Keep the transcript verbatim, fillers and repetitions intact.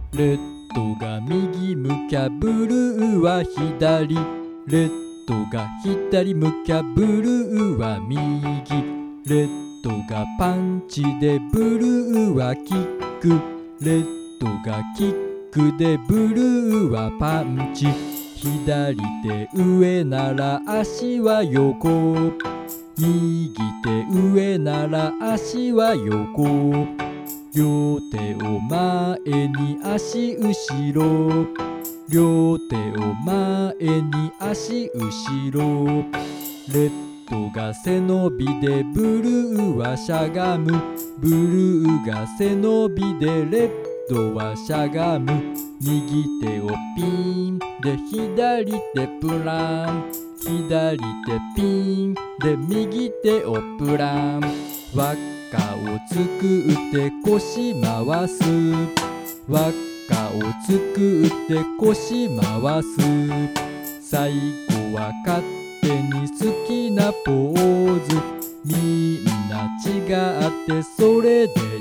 レッドが右向きゃブルーは左、レッドが左向きゃブルーは右、レッドがパンチでブルーはキック、レッドがキックでブルーはパンチ、左手上なら足は横、右手上なら足は横、両手を前に足後ろ、両手を前に足後ろ、レッドが背伸びでブルーはしゃがむ、ブルーが背伸びでレッドはしゃがむ、右手をピンで左手プラン、左手ピンで右手をプラン、輪っかを作って腰回す、輪っかを作って腰回す、最後は勝手に好きなポーズ、みんな違ってそれで